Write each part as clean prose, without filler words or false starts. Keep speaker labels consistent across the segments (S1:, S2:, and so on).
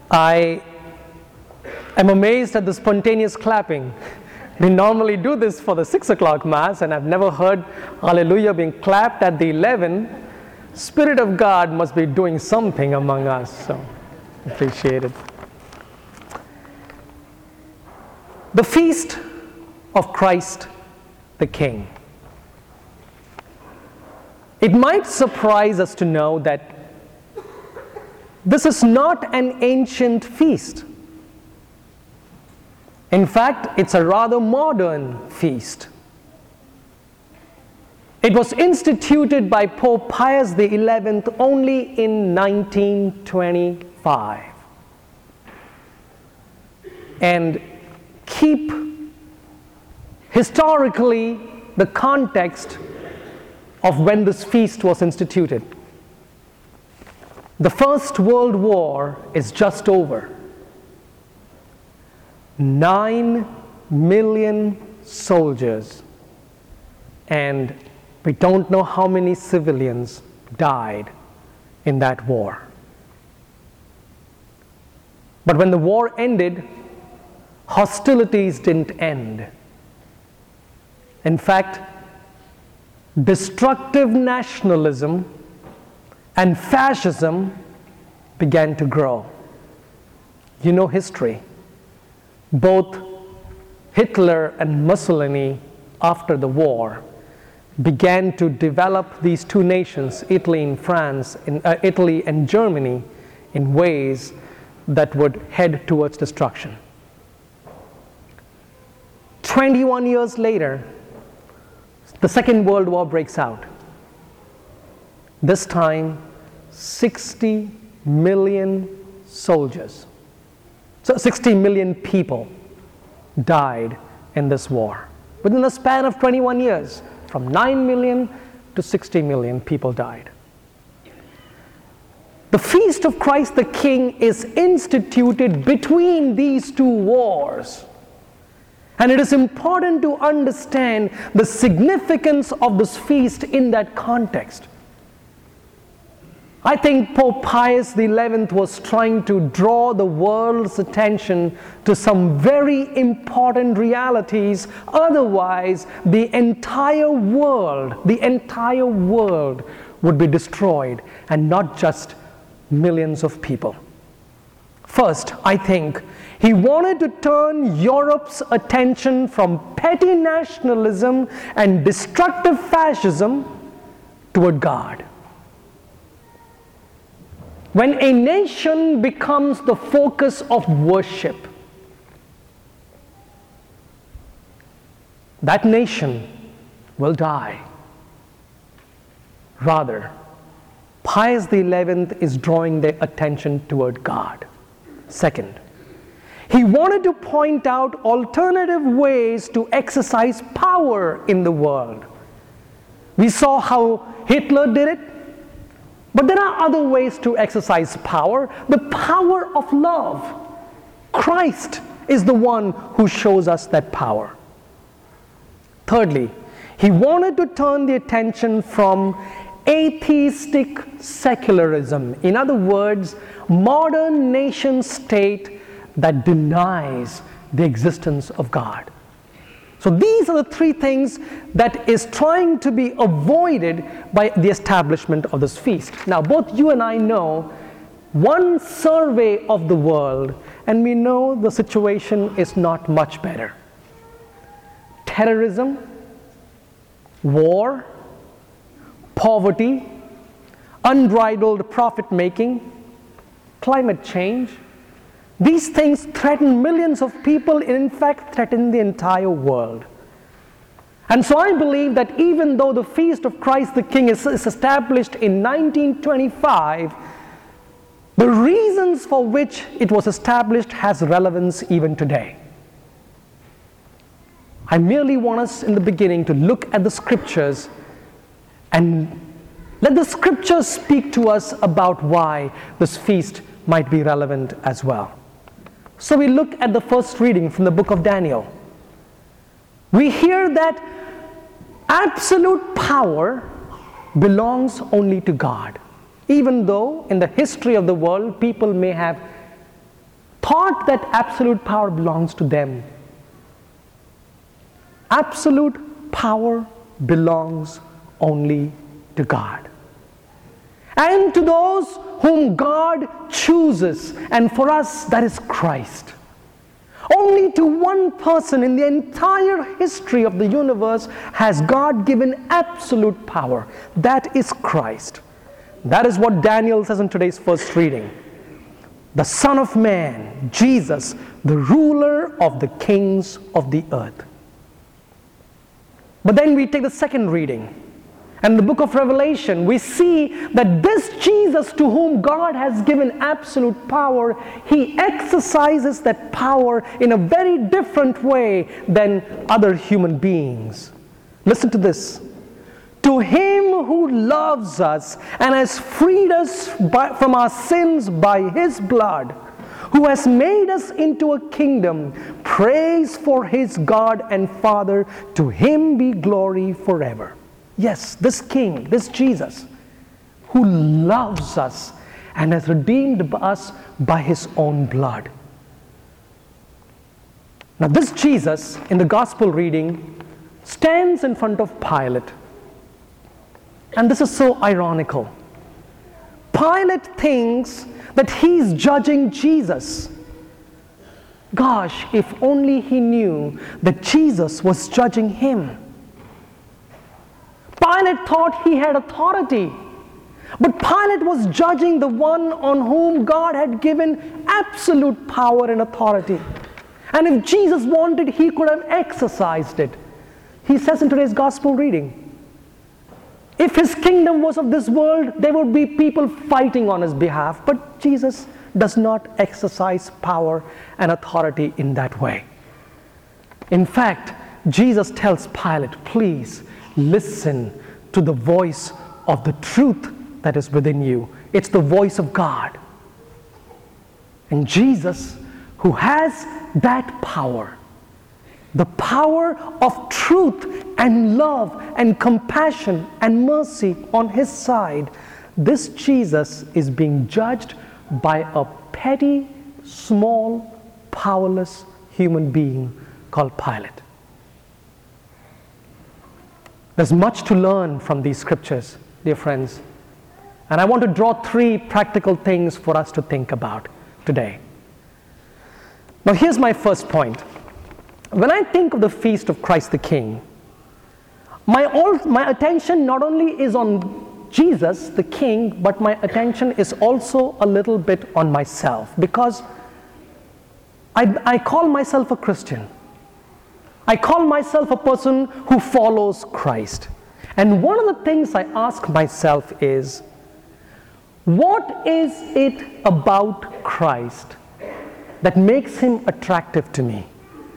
S1: I am amazed at the spontaneous clapping. We normally do this for the 6 o'clock Mass, and I've never heard Hallelujah being clapped at the 11. Spirit of God must be doing something among us, so appreciate it. The Feast of Christ the King. It might surprise us to know that this is not an ancient feast. In fact, it's a rather modern feast. It was instituted by Pope Pius XI only in 1925. And keep historically the context of when this feast was instituted. The First World War is just over. 9 million soldiers, and we don't know how many civilians died in that war. But when the war ended, hostilities didn't end. In fact, destructive nationalism and fascism began to grow. You know history. Both Hitler and Mussolini, after the war, began to develop these two nations, Italy and Germany, in ways that would head towards destruction. 21 years later, the Second World War breaks out. This time, 60 million soldiers. So 60 million people died in this war. Within the span of 21 years, from 9 million to 60 million people died. The Feast of Christ the King is instituted between these two wars. And it is important to understand the significance of this feast in that context. I think Pope Pius XI was trying to draw the world's attention to some very important realities. Otherwise, the entire world would be destroyed, and not just millions of people. First, I think he wanted to turn Europe's attention from petty nationalism and destructive fascism toward God. When a nation becomes the focus of worship, that nation will die. Rather, Pius XI is drawing their attention toward God. Second, he wanted to point out alternative ways to exercise power in the world. We saw how Hitler did it. But there are other ways to exercise power. The power of love. Christ is the one who shows us that power. Thirdly, he wanted to turn the attention from atheistic secularism. In other words, modern nation state that denies the existence of God. So these are the three things that is trying to be avoided by the establishment of this feast. Now, both you and I know one survey of the world, and we know the situation is not much better. Terrorism, war, poverty, unbridled profit-making, climate change. These things threaten millions of people, and in fact threaten the entire world. And so I believe that even though the Feast of Christ the King is established in 1925, the reasons for which it was established has relevance even today. I merely want us in the beginning to look at the scriptures and let the scriptures speak to us about why this feast might be relevant as well. So we look at the first reading from the book of Daniel. We hear that absolute power belongs only to God. Even though in the history of the world people may have thought that absolute power belongs to them. Absolute power belongs only to God. And to those whom God chooses, and for us that is Christ. Only to one person in the entire history of the universe has God given absolute power. That is Christ. That is what Daniel says in today's first reading. The Son of Man, Jesus, the ruler of the kings of the earth. But then we take the second reading. And in the book of Revelation, we see that this Jesus to whom God has given absolute power, he exercises that power in a very different way than other human beings. Listen to this. To him who loves us and has freed us from our sins by his blood, who has made us into a kingdom, praise for his God and Father, to him be glory forever. Yes, this King, this Jesus, who loves us and has redeemed us by his own blood. Now this Jesus, in the gospel reading, stands in front of Pilate. And this is so ironical. Pilate thinks that he's judging Jesus. Gosh, if only he knew that Jesus was judging him. Pilate thought he had authority, but Pilate was judging the one on whom God had given absolute power and authority. And if Jesus wanted, he could have exercised it. He says in today's gospel reading, if his kingdom was of this world, there would be people fighting on his behalf. But Jesus does not exercise power and authority in that way. In fact, Jesus tells Pilate, please listen to the voice of the truth that is within you. It's the voice of God. And Jesus, who has that power, the power of truth and love and compassion and mercy on his side, this Jesus is being judged by a petty, small, powerless human being called Pilate. There's much to learn from these scriptures, dear friends. And I want to draw three practical things for us to think about today. Now here's my first point. When I think of the feast of Christ the King, my attention not only is on Jesus the King, but my attention is also a little bit on myself, because I call myself a Christian. I call myself a person who follows Christ. And one of the things I ask myself is, what is it about Christ that makes him attractive to me?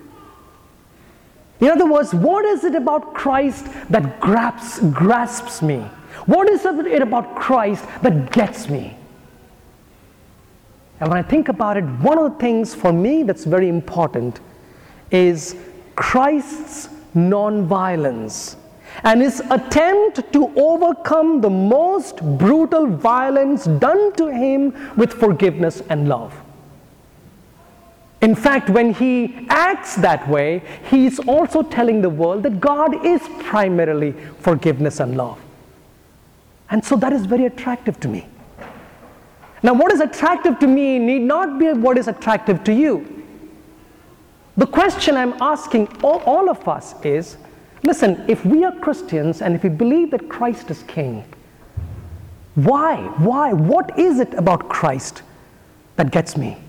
S1: In other words, what is it about Christ that grasps me? What is it about Christ that gets me? And when I think about it, one of the things for me that's very important is Christ's non-violence and his attempt to overcome the most brutal violence done to him with forgiveness and love. In fact, when he acts that way, he's also telling the world that God is primarily forgiveness and love. And so that is very attractive to me. Now, what is attractive to me need not be what is attractive to you. The question I'm asking all of us is, listen, if we are Christians and if we believe that Christ is King, why? What is it about Christ that gets me?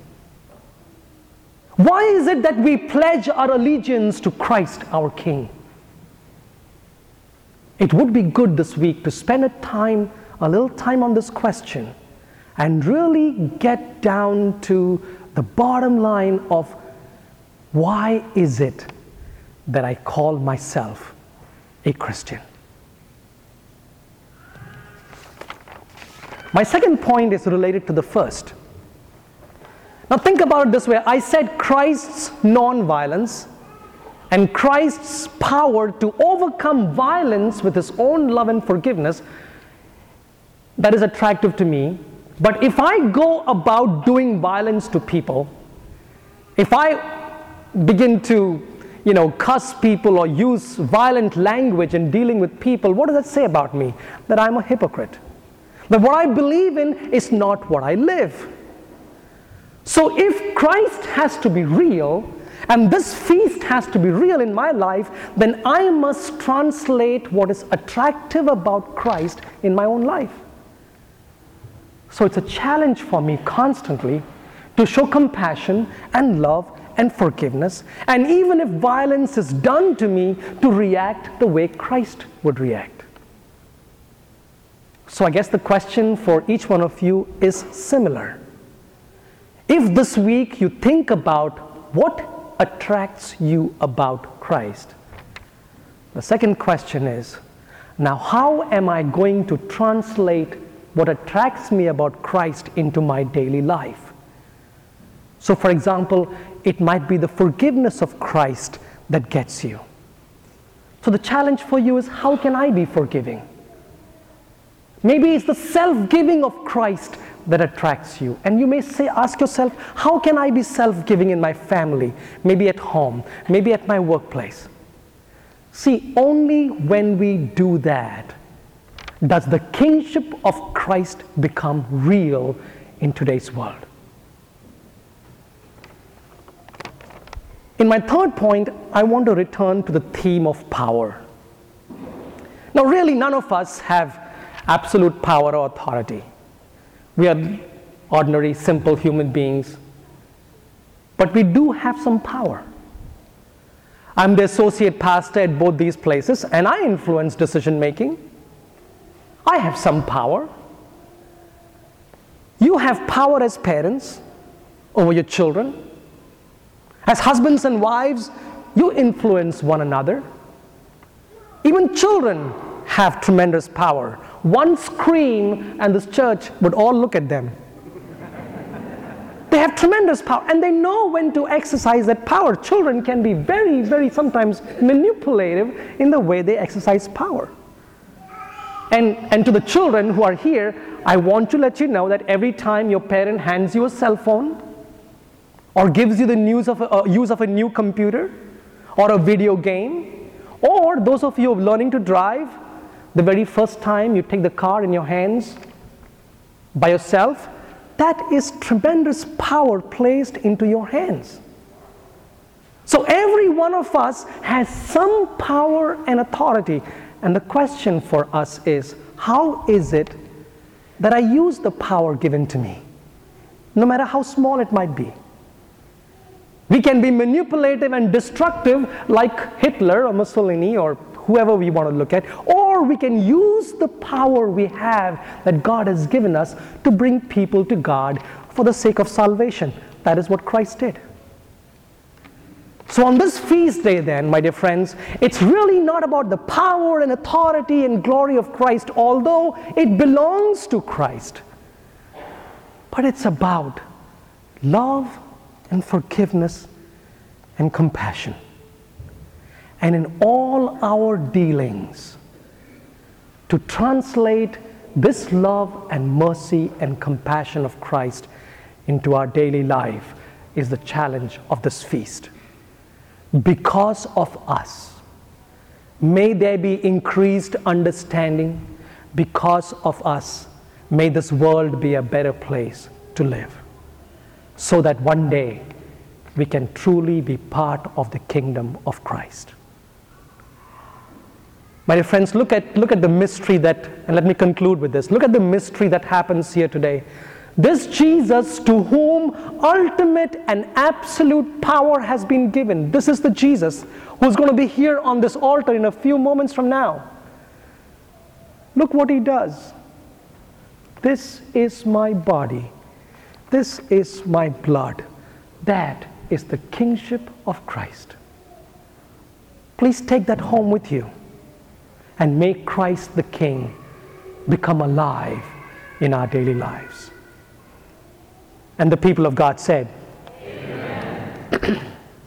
S1: Why is it that we pledge our allegiance to Christ our King? It would be good this week to spend a little time on this question and really get down to the bottom line of why is it that I call myself a Christian? My second point is related to the first. Now think about it this way. I said Christ's non-violence and Christ's power to overcome violence with his own love and forgiveness, that is attractive to me. But if I go about doing violence to people, If I begin to, cuss people or use violent language in dealing with people, what does that say about me? That I'm a hypocrite. That what I believe in is not what I live. So if Christ has to be real, and this feast has to be real in my life, then I must translate what is attractive about Christ in my own life. So it's a challenge for me constantly to show compassion and love and forgiveness, and even if violence is done to me, to react the way Christ would react. So I guess the question for each one of you is similar. If this week you think about what attracts you about Christ, the second question is, now how am I going to translate what attracts me about Christ into my daily life? So for example, it might be the forgiveness of Christ that gets you. So the challenge for you is, how can I be forgiving? Maybe it's the self-giving of Christ that attracts you. And you may ask yourself, how can I be self-giving in my family? Maybe at home, maybe at my workplace. See, only when we do that does the kingship of Christ become real in today's world. In my third point, I want to return to the theme of power. Now, really, none of us have absolute power or authority. We are ordinary, simple human beings, but we do have some power. I'm the associate pastor at both these places, and I influence decision making. I have some power. You have power as parents over your children. As husbands and wives, you influence one another. Even children have tremendous power. One scream and this church would all look at them. They have tremendous power, and they know when to exercise that power. Children can be very, very sometimes manipulative in the way they exercise power. And to the children who are here, I want to let you know that every time your parent hands you a cell phone, or gives you the use of a new computer, or a video game, or those of you learning to drive, the very first time you take the car in your hands by yourself, that is tremendous power placed into your hands. So every one of us has some power and authority, and the question for us is, how is it that I use the power given to me, no matter how small it might be? We can be manipulative and destructive like Hitler or Mussolini or whoever we want to look at, or we can use the power we have that God has given us to bring people to God for the sake of salvation. That is what Christ did. So on this feast day then, my dear friends, it's really not about the power and authority and glory of Christ, although it belongs to Christ, but it's about love and forgiveness and compassion. And in all our dealings, to translate this love and mercy and compassion of Christ into our daily life is the challenge of this feast. Because of us, may there be increased understanding. Because of us, may this world be a better place to live, so that one day we can truly be part of the kingdom of Christ. My dear friends, look at the mystery that, and let me conclude with this. Look at the mystery that happens here today. This Jesus to whom ultimate and absolute power has been given. This is the Jesus who's going to be here on this altar in a few moments from now. Look what he does. This is my body. This is my blood. That is the kingship of Christ. Please take that home with you and make Christ the King become alive in our daily lives. And the people of God said,